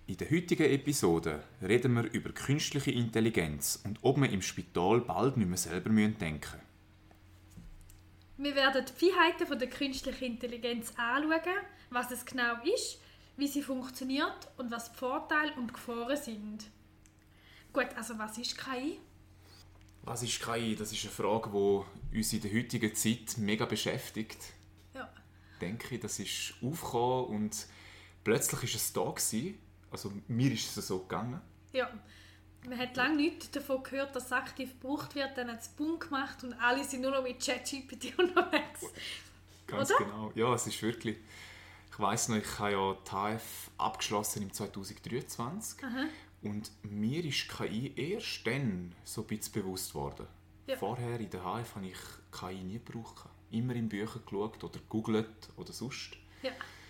In der heutigen Episode reden wir über künstliche Intelligenz und ob wir im Spital bald nicht mehr selber denken müssen. Wir werden die Feinheiten von der künstlichen Intelligenz anschauen, was es genau ist, wie sie funktioniert und was die Vorteile und Gefahren sind. Gut, also was ist KI? Was ist KI? Das ist eine Frage, die uns in der heutigen Zeit mega beschäftigt. Ja. Ich denke, das ist aufgekommen und plötzlich war es da gewesen. Also mir ist es so gegangen. Ja. Man hat lange nichts davon gehört, dass es aktiv gebraucht wird, dann hat es Boom gemacht und alle sind nur noch mit ChatGPT unterwegs. Ganz oder? Genau. Ja, es ist wirklich... Ich weiss noch, ich habe ja die HF abgeschlossen im 2023. Aha. Und mir ist KI erst dann so ein bisschen bewusst geworden. Ja. Vorher in der HF habe ich KI nie gebraucht. Immer in Büchern geschaut oder gegoogelt oder sonst. Ja.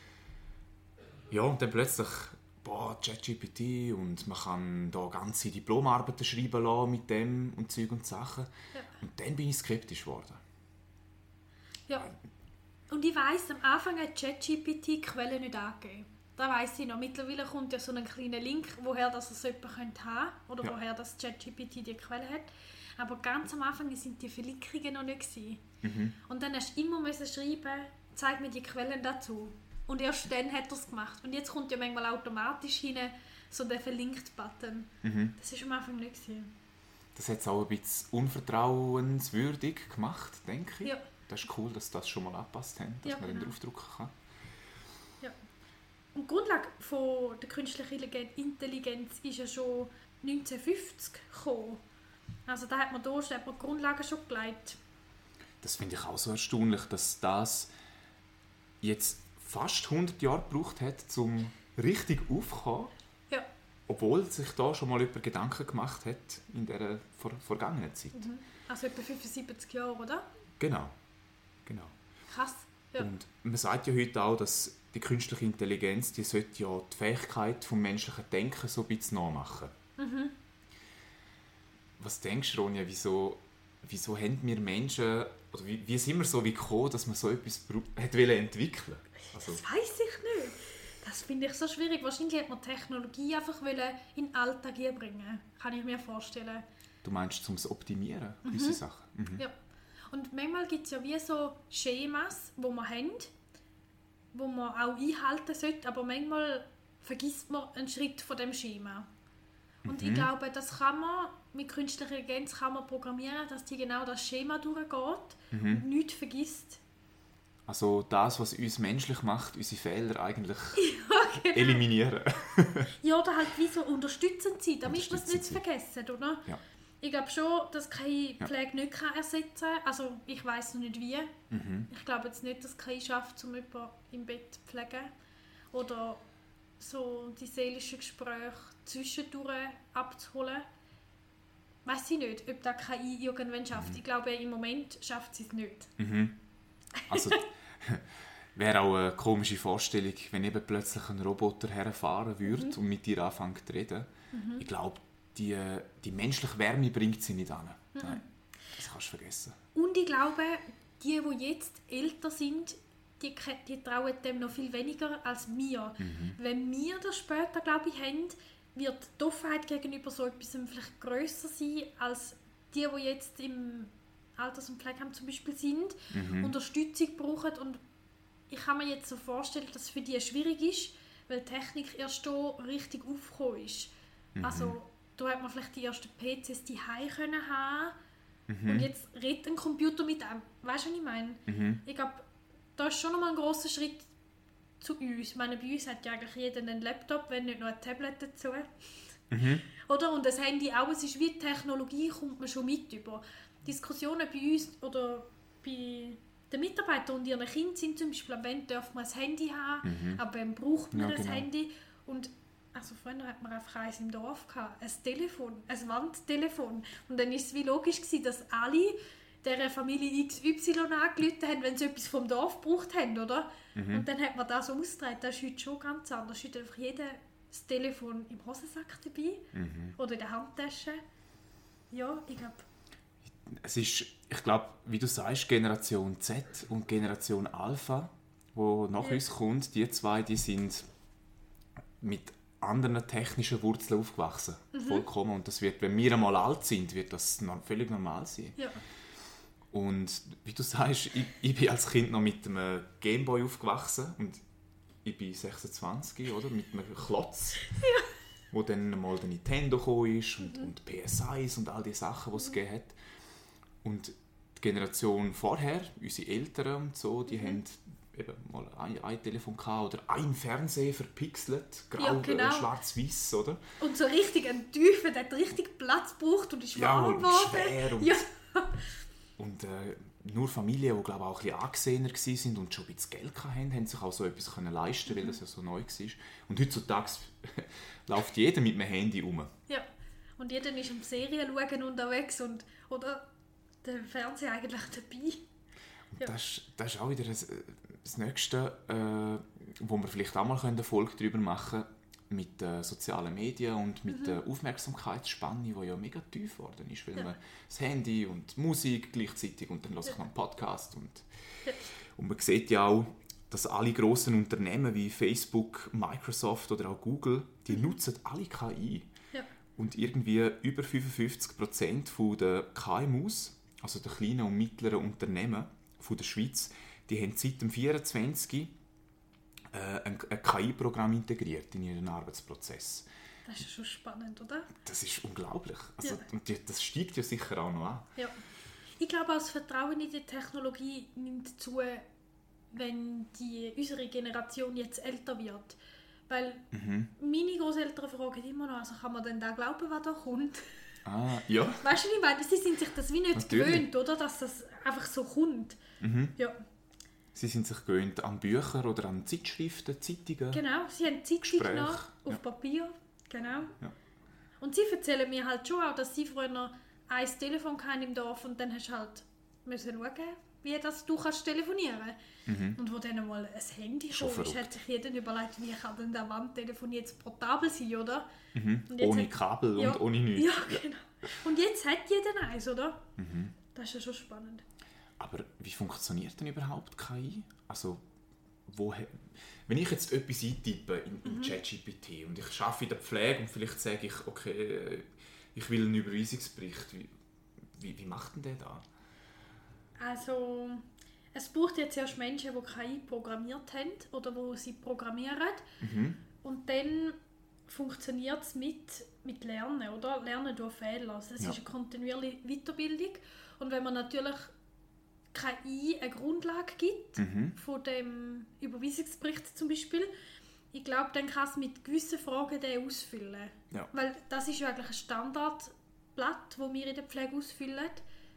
Ja, und dann plötzlich ChatGPT und man kann da ganze Diplomarbeiten schreiben lassen mit dem und Zeug und Sachen. Ja. Und dann bin ich skeptisch geworden. Ja. Und ich weiss, am Anfang hat ChatGPT die Quelle nicht angegeben. Da weiss ich noch. Mittlerweile kommt ja so ein kleiner Link, woher das so jemand haben könnte oder woher das ChatGPT die Quelle hat. Aber ganz am Anfang sind die Verlinkungen noch nicht gewesen. Und dann hast du immer schreiben, zeig mir die Quellen dazu. Und erst dann hat er es gemacht. Und jetzt kommt ja manchmal automatisch hin so der Verlinkt-Button. Das war am Anfang nicht gewesen. Das hat es auch ein bisschen unvertrauenswürdig gemacht, denke ich. Ja. Das ist cool, dass das schon mal angepasst haben, dass Ja, man genau. dann draufdrücken kann. Ja. Und die Grundlage von der künstlichen Intelligenz ist ja schon 1950 gekommen. Also da hat man die Grundlagen schon gelegt. Das finde ich auch so erstaunlich, dass das jetzt fast 100 Jahre gebraucht hat, um richtig aufzukommen. Ja. Obwohl sich da schon mal jemand Gedanken gemacht hat in der vergangenen Zeit. Also etwa 75 Jahre, oder? Genau. Krass. Ja. Und man sagt ja heute auch, dass die künstliche Intelligenz, die sollte ja die Fähigkeit des menschlichen Denken so ein bisschen nachmachen. Was denkst du, Ronja, wieso haben wir Menschen, oder wie sind wir so wie gekommen, dass man so etwas entwickeln wollte? Also, Das weiss ich nicht. Das finde ich so schwierig. Wahrscheinlich hat man Technologie einfach in den Alltag bringen. Kann ich mir vorstellen. du meinst, zum Optimieren, gewisse Sachen? Ja. Und manchmal gibt es ja wie so Schemas, die wir haben, die man auch einhalten sollte, aber manchmal vergisst man einen Schritt von dem Schema. Und ich glaube, das kann man mit künstlicher Intelligenz programmieren, dass die genau das Schema durchgeht und nichts vergisst. Also das, was uns menschlich macht, unsere Fehler eigentlich Genau. eliminieren. Ja, oder halt wie so unterstützend sein, damit man es nicht vergessen, oder? Ja. Ich glaube schon, dass KI Pflege nicht ersetzen kann. Also ich weiss noch nicht wie. Ich glaube jetzt nicht, dass KI schafft, um jemanden im Bett zu pflegen. Oder so die seelischen Gespräche zwischendurch abzuholen. Weiss ich nicht, ob das KI irgendwann schafft. Ich glaube, im Moment schafft sie es nicht. Also wäre auch eine komische Vorstellung, wenn eben plötzlich ein Roboter herfahren würde und mit dir anfängt zu reden. Ich glaube, die menschliche Wärme bringt sie nicht an. Nein, das kannst du vergessen. Und ich glaube, die jetzt älter sind, die trauen dem noch viel weniger als wir. Wenn wir das später, glaube ich, haben, wird die Offenheit gegenüber so etwas vielleicht grösser sein, als die jetzt im Alters- und Pflegeheim zum Beispiel sind, Unterstützung brauchen. Und ich kann mir jetzt so vorstellen, dass es für die schwierig ist, weil die Technik erst hier richtig aufgekommen ist. Also da hat man vielleicht die ersten PCs die können haben und jetzt redet ein Computer mit einem. Weißt du, was ich meine? Ich glaube, da ist schon nochmal ein grosser Schritt zu uns. Ich meine, bei uns hat ja eigentlich jeder einen Laptop, wenn nicht noch ein Tablet dazu. Oder? Und das Handy auch. Es ist wie Technologie, kommt man schon mit über. Diskussionen bei uns oder bei den Mitarbeitern und ihren Kindern sind zum Beispiel, wann darf man ein Handy haben, aber wann braucht man ein Handy. Und also früher hat man einfach eins im Dorf gehabt, ein Telefon, ein Wandtelefon. Und dann war es wie logisch gewesen, dass alle dieser Familie XY angerufen haben, wenn sie etwas vom Dorf gebraucht haben, oder? Und dann hat man das ausgetragen. Das ist heute schon ganz anders. Heute hat einfach jeder das Telefon im Hosensack dabei oder in der Handtasche. Ja, ich glaube... Es ist, ich glaube, wie du sagst, Generation Z und Generation Alpha, die nach uns kommt, die zwei, die sind mit anderen technischen Wurzeln aufgewachsen. Vollkommen. Und das wird, wenn wir einmal alt sind, wird das völlig normal sein. Ja. Und wie du sagst, ich bin als Kind noch mit einem Gameboy aufgewachsen und ich bin 26, oder? Mit einem Klotz, wo dann mal der Nintendo gekommen ist und PS1 und all die Sachen, die es gegeben hat. Und die Generation vorher, unsere Eltern und so, die haben eben mal ein Telefon gehabt oder ein Fernseher verpixelt, grau, schwarz-weiß, oder? Und so richtig ein Tiefen, der hat richtig Platz gebraucht und ist warm geworden. Schwer und, ja. und nur Familien, die glaube ich, auch ein bisschen angesehener waren und schon ein bisschen Geld hatten, haben sich auch so etwas leisten, weil das ja so neu war. Und heutzutage läuft jeder mit einem Handy rum. Ja, und jeder ist am Serien schauen unterwegs und oder der Fernseher eigentlich dabei. Ja. Das ist auch wieder das Nächste, wo wir vielleicht auch mal eine Folge darüber machen können, mit sozialen Medien und mit der Aufmerksamkeitsspanne, die ja mega tief geworden ist, weil man das Handy und Musik gleichzeitig und dann höre ich noch einen Podcast. Und man sieht ja auch, dass alle grossen Unternehmen wie Facebook, Microsoft oder auch Google, die nutzen alle KI. Ja. Und irgendwie über 55% der KMUs, also der kleinen und mittleren Unternehmen von der Schweiz, die haben seit dem 24 ein KI-Programm integriert in ihren Arbeitsprozz. Das ist schon spannend, oder? Das ist unglaublich. Also, und das steigt ja sicher auch noch an. Ja. Ich glaube, das Vertrauen in die Technologie nimmt zu, wenn unsere Generation jetzt älter wird. Weil meine Großeltern fragen immer noch, also kann man denn da glauben, was da kommt? Ah, ja. Weißt du, was ich meine? Sie sind sich das wie nicht Natürlich gewöhnt, oder? Dass das einfach so kommt. Ja. Sie sind sich gewöhnt an Bücher oder an Zeitschriften, Zeitungen. Genau, sie haben Zeitung noch auf Papier. Genau. Ja. Und sie erzählen mir halt schon auch, dass sie früher noch ein Telefon hatten im Dorf und dann hast du halt müssen schauen, wie das du kannst telefonieren. Und wo dann mal ein Handy kam, hat sich jeder überlegt, wie kann denn der Wandtelefon jetzt portabel sein, oder? Und jetzt ohne Kabel und ohne nichts. Ja, genau. Und jetzt hat jeder eins, oder? Das ist ja schon spannend. Aber wie funktioniert denn überhaupt KI? Also, wenn ich jetzt etwas eintippe in ChatGPT und ich arbeite in der Pflege und vielleicht sage ich, okay, ich will einen Überweisungsbericht, wie macht denn der da? Also, es braucht jetzt erst Menschen, die KI programmiert haben oder die sie programmieren. Und dann funktioniert es mit Lernen, oder? Lernen durch Fehler. Also, es ist eine kontinuierliche Weiterbildung. Und wenn man natürlich KI eine Grundlage gibt, von dem Überweisungsbericht zum Beispiel, ich glaube, dann kann es mit gewissen Fragen den ausfüllen. Ja. Weil das ist ja eigentlich ein Standardblatt, das wir in der Pflege ausfüllen.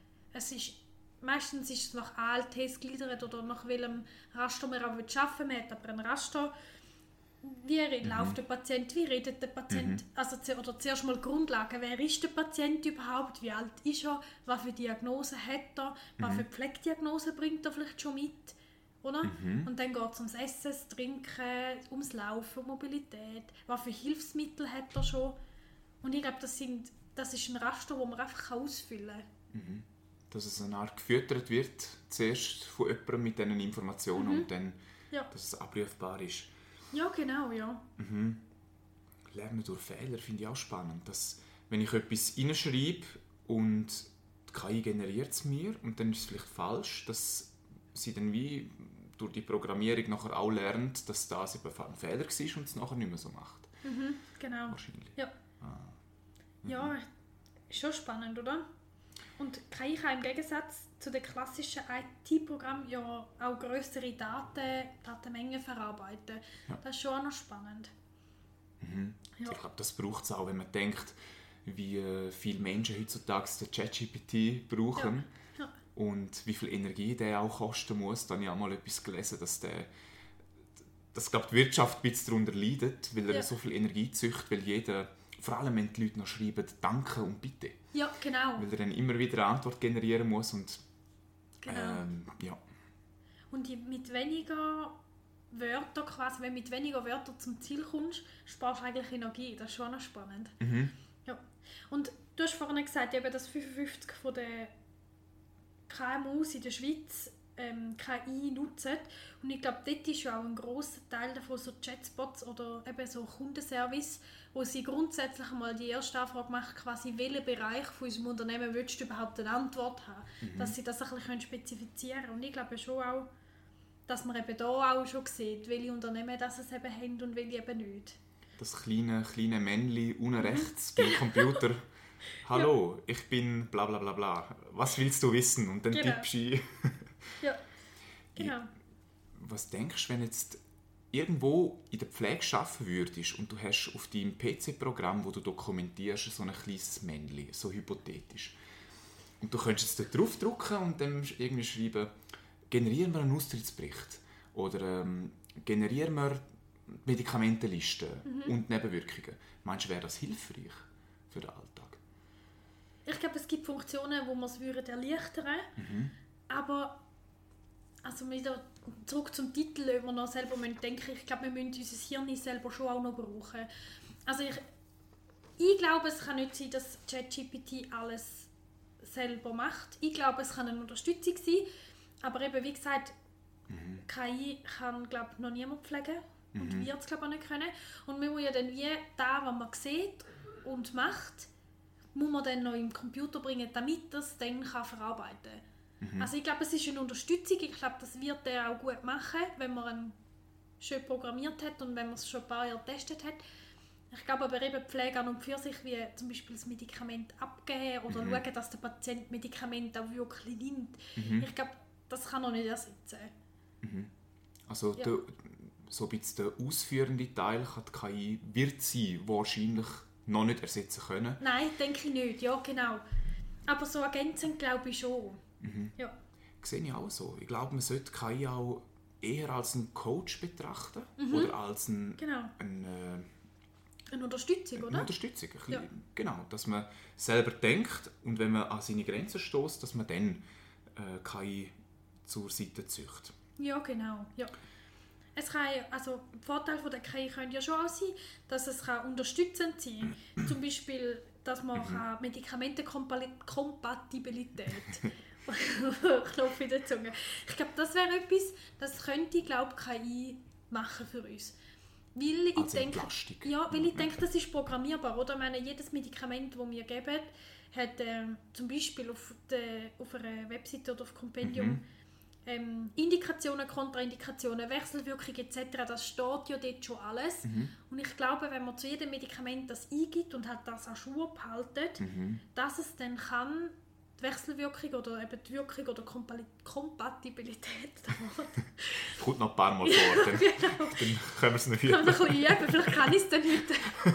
Meistens ist es nach ALTs gegliedert oder nach welchem Raster man auch arbeiten will. Man hat aber ein Raster, wie läuft der Patient, wie redet der Patient, oder zuerst mal Grundlagen, wer ist der Patient überhaupt, wie alt ist er, was für Diagnose hat er, was für Pflegediagnose bringt er vielleicht schon mit, oder? Und dann geht es ums Essen, das Trinken, ums Laufen, Mobilität, was für Hilfsmittel hat er schon. Und ich glaube, das ist ein Raster, das man einfach ausfüllen kann. Dass es eine Art gefüttert wird, zuerst von jemandem mit diesen Informationen und dann, dass es abrufbar ist. Ja, genau, ja. Lernen durch Fehler finde ich auch spannend. Dass, wenn ich etwas reinschreibe und die KI generiert es mir und dann ist es vielleicht falsch, dass sie dann wie durch die Programmierung nachher auch lernt, dass das eben ein Fehler war und es nachher nicht mehr so macht. Genau. Wahrscheinlich. Ja. Ja, ist schon spannend, oder? Und KI kann im Gegensatz zu den klassischen IT-Programmen ja auch grössere Datenmengen verarbeiten. Ja. Das ist schon auch noch spannend. Ja. Ich glaube, das braucht es auch, wenn man denkt, wie viele Menschen heutzutage den ChatGPT brauchen und wie viel Energie der auch kosten muss. Da habe ich auch mal etwas gelesen, dass glaube die Wirtschaft ein bisschen darunter leidet, weil er so viel Energie züchtet, weil vor allem wenn die Leute noch schreiben, danke und bitte. Ja, genau. Weil er dann immer wieder eine Antwort generieren muss. Und, und mit weniger Wörtern quasi, wenn du mit weniger Wörtern zum Ziel kommst, sparst du eigentlich Energie. Das ist schon noch spannend. Ja. Und du hast vorhin gesagt, eben, dass 55% der KMUs in der Schweiz KI nutzen. Und ich glaube, dort ist ja auch ein grosser Teil davon so Chatbots oder eben so Kundenservice, wo sie grundsätzlich mal die erste Anfrage machen, quasi welchen Bereich von unserem Unternehmen willst du überhaupt eine Antwort haben, dass sie das ein bisschen spezifizieren können. Und ich glaube schon auch, dass man eben da auch schon sieht, welche Unternehmen das es eben haben und welche eben nicht. Das kleine Männchen unten rechts beim Computer. Hallo, ich bin bla bla bla bla. Was willst du wissen? Und dann tippst du ein. Ja, genau. Was denkst du, wenn jetzt irgendwo in der Pflege arbeiten würdest und du hast auf deinem PC-Programm, wo du dokumentierst, so ein kleines Männchen, so hypothetisch. Und du könntest jetzt dort draufdrücken und dann irgendwie schreiben, generieren wir einen Austrittsbericht oder generieren wir die Medikamentenliste und Nebenwirkungen. Meinst du, wäre das hilfreich für den Alltag? Ich glaube, es gibt Funktionen, wo man es erleichtern würde. Aber also wieder zurück zum Titel, ob wir noch selber denken, ich glaube, wir müssen unser Hirn selber schon auch noch brauchen. Also ich glaube, es kann nicht sein, dass ChatGPT alles selber macht. Ich glaube, es kann eine Unterstützung sein, aber eben, wie gesagt, KI kann, glaube ich, noch niemand pflegen und wird es, glaube ich, auch nicht können. Und man muss ja dann wie da, was man sieht und macht, muss man dann noch im Computer bringen, damit er es dann verarbeiten kann. Also ich glaube, es ist eine Unterstützung. Ich glaube, das wird er auch gut machen, wenn man ihn schön programmiert hat und wenn man es schon ein paar Jahre getestet hat. Ich glaube aber eben Pflege an und für sich, wie zum Beispiel das Medikament abgeben oder schauen, dass der Patient Medikament auch wirklich nimmt. Ich glaube, das kann er nicht ersetzen. Also so ein bisschen der ausführende Teil kann die KI, wird sie wahrscheinlich noch nicht ersetzen können. Nein, denke ich nicht. Ja, genau. Aber so ergänzend glaube ich schon. Ja. Sehe ich auch so. Ich glaube, man sollte KI auch eher als einen Coach betrachten oder als Genau. Eine Unterstützung, oder? Eine Unterstützung, ein bisschen, genau. Dass man selber denkt und wenn man an seine Grenzen stößt, dass man dann KI zur Seite zieht. Ja, genau. Ja. Es kann, also, der Vorteil von der KI könnte ja schon auch sein, dass es unterstützend sein kann. Zum Beispiel, dass man Medikamentenkompatibilität Knopf in der Zunge. Ich glaube, das wäre etwas, das könnte, glaube ich, KI machen für uns. Weil ich denke, ich denke, das ist programmierbar. Oder? Ich meine, jedes Medikament, das wir geben, hat zum Beispiel auf einer Webseite oder auf Compendium Indikationen, Kontraindikationen, Wechselwirkungen etc. Das steht ja dort schon alles. Und ich glaube, wenn man zu jedem Medikament das eingibt und hat das an Schuhe behalten, dass es dann kann, die Wechselwirkung oder eben die Wirkung oder Kompatibilität kommt noch ein paar Mal vor, dann können wir es nicht üben. Kann man ein bisschen üben, vielleicht kann ich es dann nicht.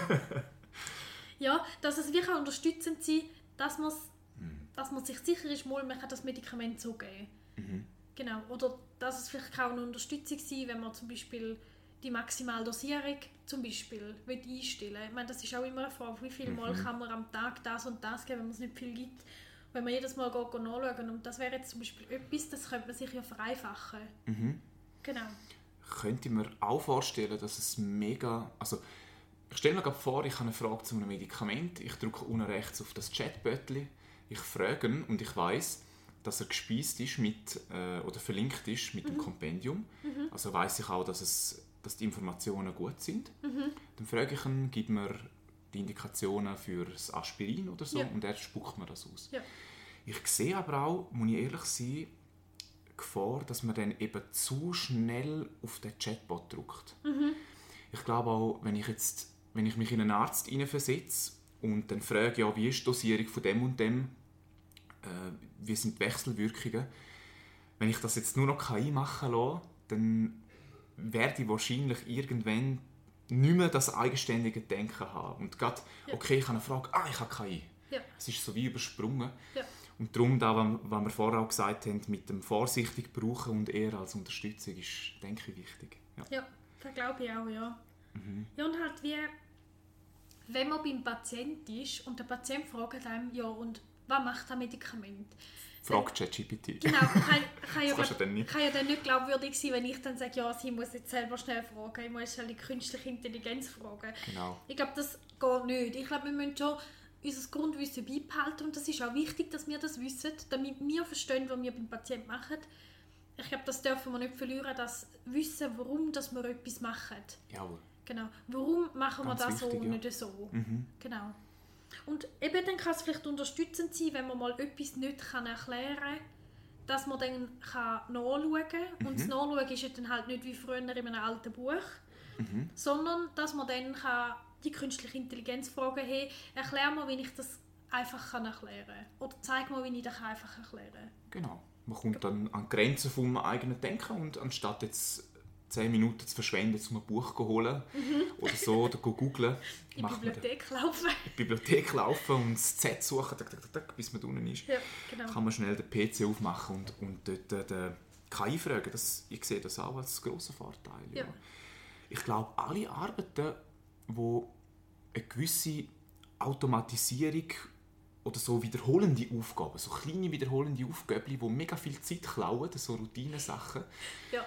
Ja, dass es wirklich unterstützend sein kann, dass man sich sicher ist, man kann das Medikament so geben. Genau. Oder dass es vielleicht auch eine Unterstützung sein, wenn man zum Beispiel die Maximaldosierung zum Beispiel einstellen will. Ich meine, das ist auch immer eine Frage, wie viel Mal kann man am Tag das und das geben, wenn man es nicht viel gibt. Wenn man jedes Mal nachschauen und das wäre jetzt zum Beispiel etwas, das könnte man sich ja vereinfachen. Genau. Könnte ich mir auch vorstellen, dass es mega... Also, ich stelle mir gerade vor, ich habe eine Frage zu einem Medikament, ich drücke unten rechts auf das Chatbötchen, ich frage ihn und ich weiss, dass er gespeist ist oder verlinkt ist mit dem Kompendium. Also weiss ich auch, dass die Informationen gut sind. Dann frage ich ihn, gib mir die Indikationen für das Aspirin oder so und er spuckt mir das aus. Ja. Ich sehe aber auch, muss ich ehrlich sein, die Gefahr, dass man dann eben zu schnell auf den Chatbot drückt. Ich glaube auch, wenn ich mich in einen Arzt hineinversetze und dann frage, ja, wie ist die Dosierung von dem und dem, wie sind die Wechselwirkungen, wenn ich das jetzt nur noch KI machen lasse, dann werde ich wahrscheinlich irgendwann nicht mehr das eigenständige Denken haben. Und gerade, okay, ich habe eine Frage, ich habe KI. Ja. Es ist so wie übersprungen. Ja. Und darum, was wir vorher auch gesagt haben, mit dem vorsichtig brauchen und eher als Unterstützung, ist, denke ich, wichtig. Ja, das glaube ich auch, ja. Ja, und halt wie, wenn man beim Patient ist und der Patient fragt einem, ja, und was macht das Medikament? Fragt ChatGPT. Genau, kann ja dann nicht glaubwürdig sein, wenn ich dann sage, ja, sie muss jetzt selber schnell fragen, ich muss schnell die künstliche Intelligenz fragen. Genau. Ich glaube, das geht nicht. Ich glaube, wir müssen schon unser Grundwissen beibehalten und das ist auch wichtig, dass wir das wissen, damit wir verstehen, was wir beim Patienten machen. ich glaube, das dürfen wir nicht verlieren, das Wissen, warum dass wir etwas machen. Jawohl. Genau. Warum machen wir Ganz das wichtig, so, ja. nicht so? Mhm. Genau. Und eben dann kann es vielleicht unterstützend sein, wenn man mal etwas nicht erklären kann, dass man dann nachschauen kann. Und das Nachschauen ist ja dann halt nicht wie früher in einem alten Buch, sondern dass man dann die künstliche Intelligenz fragen, hey, erklär mir, wie ich das einfach erklären kann. Oder zeig mir, wie ich das einfach erklären kann. Genau. Man kommt dann an die Grenzen vom eigenen Denken und anstatt jetzt 10 Minuten zu verschwenden, um ein Buch zu holen oder so, oder googlen, In die Bibliothek laufen. in die Bibliothek laufen und das Z suchen, bis man unten ist. Ja, genau. Kann man schnell den PC aufmachen und dort den KI fragen. Ich sehe das auch als grossen Vorteil. Ja. Ja. Ich glaube, alle Arbeiten, die eine gewisse Automatisierung oder so wiederholende Aufgaben, so kleine wiederholende Aufgaben, die mega viel Zeit klauen, so Routinesachen, Ja.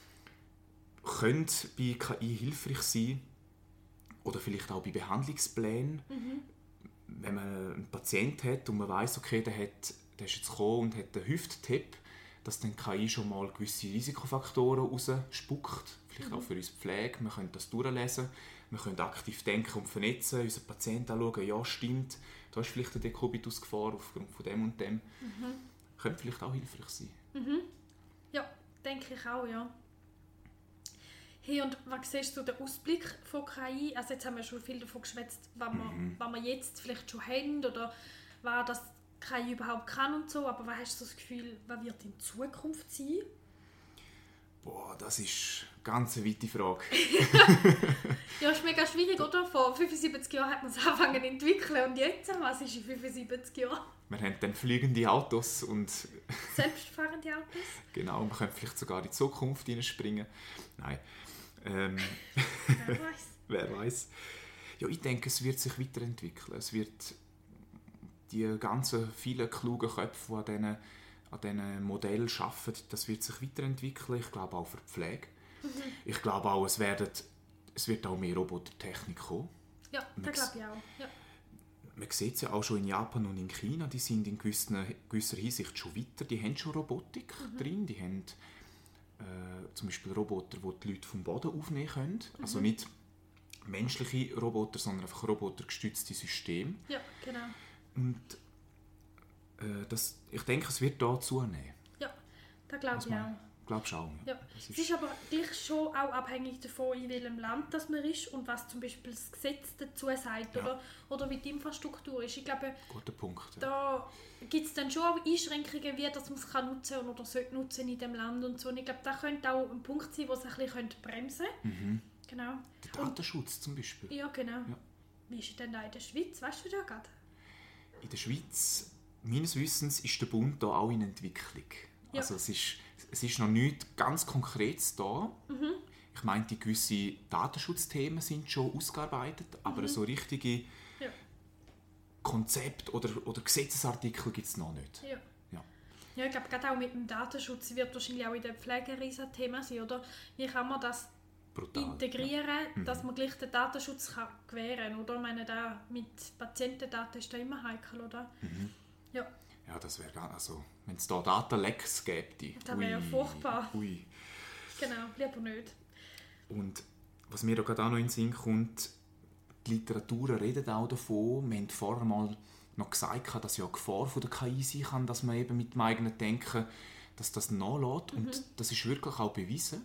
können bei KI hilfreich sein oder vielleicht auch bei Behandlungsplänen. Wenn man einen Patienten hat und man weiss, okay, der ist jetzt gekommen und hat einen Hüft-Tipp, dass dann KI schon mal gewisse Risikofaktoren rausspuckt, vielleicht auch für uns Pflege. Wir können das durchlesen, wir können aktiv denken und vernetzen, unseren Patienten anschauen, ja stimmt, da ist vielleicht eine Dekubitus-Gefahr aufgrund von dem und dem. Könnte vielleicht auch hilfreich sein. Ja, denke ich auch, ja. Hey, und was siehst du den Ausblick von KI? Also jetzt haben wir schon viel davon geschwätzt, was wir jetzt vielleicht schon haben oder was das KI überhaupt kann und so, aber was hast du das Gefühl, was wird in Zukunft sein? Boah, das ist eine ganz weite Frage. Ja, ist mega schwierig, oder? Vor 75 Jahren hat man es angefangen zu entwickeln und jetzt, was ist in 75 Jahren? Wir haben dann fliegende Autos und Selbstfahrende Autos? genau, wir können vielleicht sogar in die Zukunft hineinspringen. Nein. Wer weiß. Wer weiß. Ja, ich denke, es wird sich weiterentwickeln. Es wird die ganzen vielen klugen Köpfe, die an diesen Modellen arbeiten, das wird sich weiterentwickeln. Ich glaube auch für die Pflege. Ich glaube auch, es wird auch mehr Robotertechnik kommen. Ja, das glaube ich auch. Ja. Man sieht es ja auch schon in Japan und in China, die sind in gewisser Hinsicht schon weiter. Die haben schon Robotik drin, die haben zum Beispiel Roboter, die die Leute vom Boden aufnehmen können. Also nicht menschliche Roboter, sondern einfach robotergestützte Systeme. Ja, genau. Und ich denke, es wird da zunehmen. Ja, das glaube ich auch. Glaubst du auch? Ja. Es ist aber gleich schon auch abhängig davon, in welchem Land das man ist und was zum Beispiel das Gesetz dazu sagt, Ja. oder wie die Infrastruktur ist. Ich glaube, Guter Punkt. Ja. da gibt es dann schon auch Einschränkungen, wie dass man es kann nutzen oder sollte nutzen in dem Land und so. Und ich glaube, das könnte auch ein Punkt sein, wo es ein bisschen bremsen könnte. Genau. Der Datenschutz zum Beispiel. Ja, genau. Ja. Wie ist es denn da in der Schweiz? Weißt du da gerade? In der Schweiz, meines Wissens, ist der Bund da auch in Entwicklung. Ja. Also es ist noch nichts ganz Konkretes da. Ich meine, die gewisse Datenschutzthemen sind schon ausgearbeitet, aber so richtige Ja. Konzepte oder Gesetzesartikel gibt es noch nicht. Ja. Ja. Ja, ich glaube, gerade auch mit dem Datenschutz wird wahrscheinlich auch in der Pflege ein riesen Thema sein, oder? Wie kann man das Brutal. integrieren, dass man gleich den Datenschutz kann gewähren kann, oder? Ich meine, da mit Patientendaten ist da immer heikel, oder? Ja, Ja, das wäre also, wenn es da Datenlecks gäbe. das wäre ja furchtbar. Ui. Genau, lieber nicht. Und was mir da gerade auch noch in den Sinn kommt, die Literatur redet auch davon. Wir haben vorher mal noch gesagt, dass ja die Gefahr von der KI sein kann, dass man eben mit dem eigenen Denken dass das nachlässt. Und das ist wirklich auch bewiesen.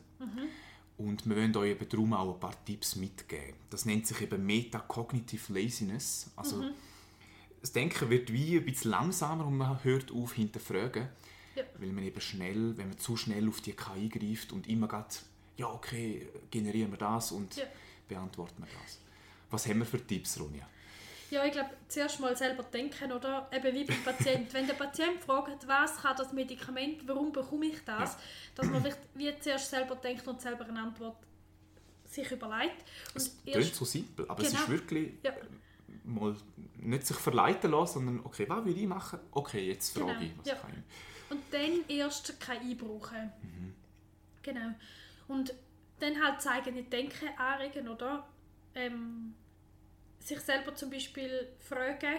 Und wir wollen euch eben darum auch ein paar Tipps mitgeben. Das nennt sich eben Metacognitive Laziness. Also das Denken wird wie ein bisschen langsamer und man hört auf hinterfragen. Ja. Weil man eben wenn man zu schnell auf die KI greift und immer geht, ja okay, generieren wir das und beantworten wir das. Was haben wir für Tipps, Ronja? Ja, ich glaube, zuerst mal selber denken, oder? Eben wie beim Patienten. Wenn der Patient fragt, was kann das Medikament, warum bekomme ich das, dass man vielleicht wie zuerst selber denkt und selber eine Antwort sich überlegt. Es klingt so simpel, aber es Genau. ist wirklich Ja. mal nicht sich verleiten lassen, sondern okay, was will ich machen? Okay, jetzt frage Genau, ich, was ja. kann ich. Und dann erst KI brauchen. Genau. Und dann halt das eigene Denken anregen, oder? Sich selber zum Beispiel fragen,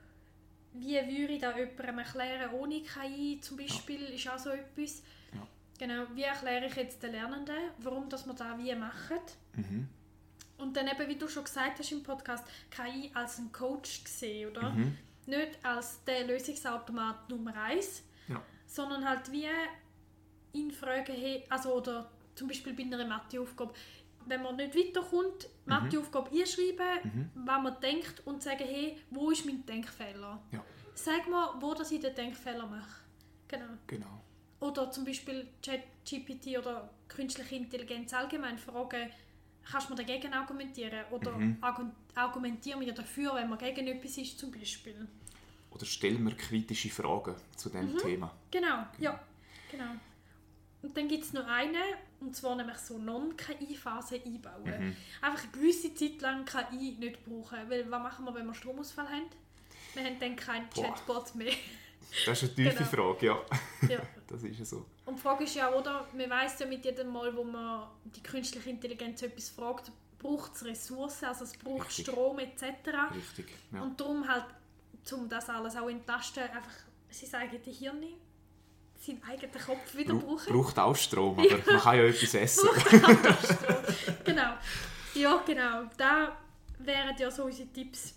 wie würde ich da jemandem erklären ohne KI zum Beispiel, ist auch so etwas. Ja. Genau, wie erkläre ich jetzt den Lernenden, warum dass wir das wie machen? Und dann eben, wie du schon gesagt hast im Podcast, KI als einen Coach sehen, oder? Nicht als der Lösungsautomat Nummer 1, sondern halt wie ihn fragen, hey, also, oder zum Beispiel bei einer Matheaufgabe, wenn man nicht weiterkommt, Matheaufgabe einschreiben, was man denkt und sagen, hey, wo ist mein Denkfehler? Ja. Sag mir, wo dass ich den Denkfehler mache. Genau. Oder zum Beispiel ChatGPT oder künstliche Intelligenz allgemein fragen, kannst du mir dagegen argumentieren? Oder argumentieren wir dafür, wenn man gegen etwas ist, zum Beispiel. Oder stellen wir kritische Fragen zu diesem Thema. Genau. Und dann gibt es noch eine, und zwar nämlich so Non-KI-Phase einbauen. Einfach eine gewisse Zeit lang KI nicht brauchen. Weil was machen wir, wenn wir Stromausfall haben? Wir haben dann keinen Chatbot mehr. Das ist eine tiefe Frage, ja. Ja. Das ist ja so. Und die Frage ist ja, oder? Man weiss ja mit jedem Mal, wo man die künstliche Intelligenz etwas fragt, braucht es Ressourcen, also es braucht Richtig. Strom etc. Richtig, ja. Und darum halt, um das alles auch entlasten, einfach sein eigenes Hirn, seinen eigenen Kopf wieder brauchen. Braucht auch Strom, aber man kann ja etwas essen. Braucht auch Strom. Genau. Ja, genau. Das wären ja so unsere Tipps,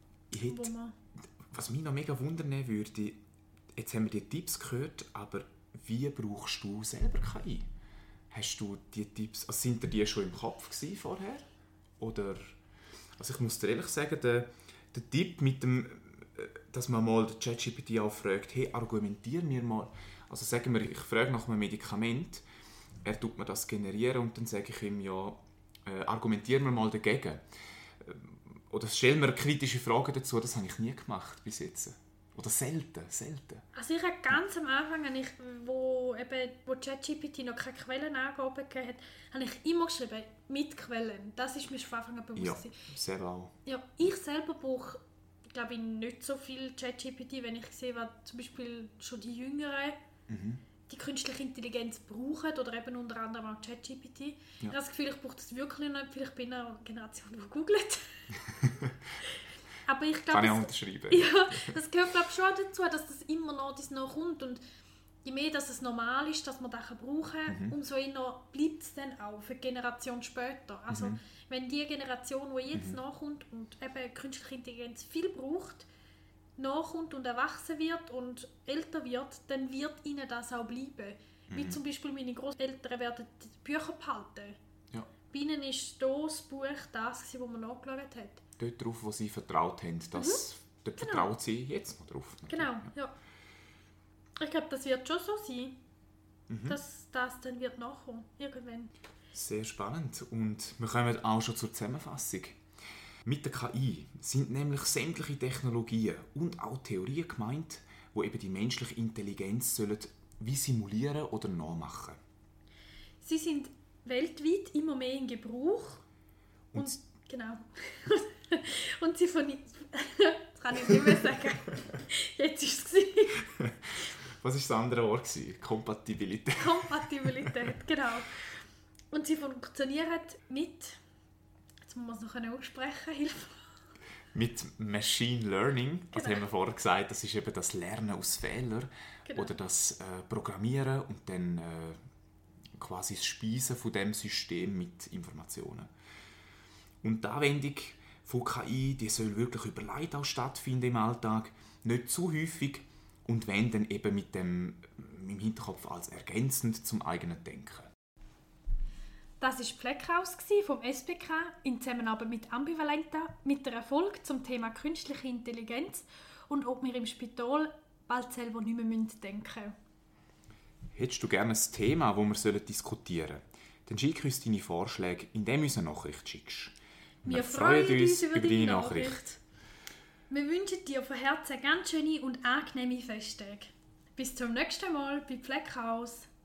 Was mich noch mega wundern würde, jetzt haben wir die Tipps gehört, aber wie brauchst du selber KI? Hast du die Tipps, also sind dir die schon im Kopf gewesen vorher? Oder, also ich muss dir ehrlich sagen, der Tipp mit dem, dass man mal den ChatGPT auch fragt, hey, argumentier mir mal, also sagen wir, ich frage nach einem Medikament, er tut mir das generieren und dann sage ich ihm, ja, argumentier mir mal dagegen. Oder stell mir kritische Fragen dazu, das habe ich nie gemacht bis jetzt. Oder selten. Also ich habe ganz am Anfang, wo ChatGPT noch keine Quellenangabe gegeben hat, habe ich immer geschrieben, mit Quellen. Das ist mir von Anfang an bewusst. Ja, selber auch. Ja, ich selber brauche, glaube ich, nicht so viel ChatGPT, wenn ich sehe, was zum Beispiel schon die Jüngeren die künstliche Intelligenz brauchen, oder eben unter anderem auch ChatGPT. Ja. Ich habe das Gefühl, ich brauche das wirklich nicht. Vielleicht bin ich eine Generation, die googelt. Aber ich glaube, kann ich unterschreiben. Ja, das gehört glaube ich schon dazu, dass das immer noch kommt. Und je mehr dass es normal ist, dass man das brauchen kann, umso eher bleibt es dann auch für die Generation später. Also wenn die Generation, die jetzt nachkommt und eben künstliche Intelligenz viel braucht, nachkommt und erwachsen wird und älter wird, dann wird ihnen das auch bleiben. Wie zum Beispiel meine Großeltern werden die Bücher behalten. Ja. Bei ihnen ist das Buch das, was man nachgeschaut hat. Dort drauf, wo sie vertraut haben, dort vertrauen sie jetzt noch drauf. Natürlich. Genau, ja. Ich glaube, das wird schon so sein, dass das dann wird nachkommen, irgendwann. Sehr spannend. Und wir kommen auch schon zur Zusammenfassung. Mit der KI sind nämlich sämtliche Technologien und auch Theorien gemeint, die eben die menschliche Intelligenz sollen wie simulieren oder nachmachen. Sie sind weltweit immer mehr in Gebrauch. Und genau. Und sie von... Das kann ich nicht mehr sagen. Jetzt war es. Was war das andere Wort? Kompatibilität. Kompatibilität, genau. Und sie funktionieren mit... Jetzt muss man es noch aussprechen, Hilfe. Mit Machine Learning, das haben wir vorher gesagt, das ist eben das Lernen aus Fehlern oder das Programmieren und dann quasi das Speisen von dem System mit Informationen. Und die Anwendung von KI, die soll wirklich überlegt auch stattfinden im Alltag, nicht zu häufig und wenn dann eben mit dem im Hinterkopf als ergänzend zum eigenen Denken. Das war Fleckhaus vom SBK in Zusammenarbeit mit Ambivalenta mit der Erfolg zum Thema künstliche Intelligenz und ob wir im Spital bald selber nicht mehr denken müssen. Hättest du gerne ein Thema, das wir diskutieren sollen, dann schick uns deine Vorschläge, indem du uns eine Nachricht schickst. Wir freuen uns über deine Nachricht. Wir wünschen dir von Herzen ganz schöne und angenehme Festtage. Bis zum nächsten Mal bei Fleckhaus.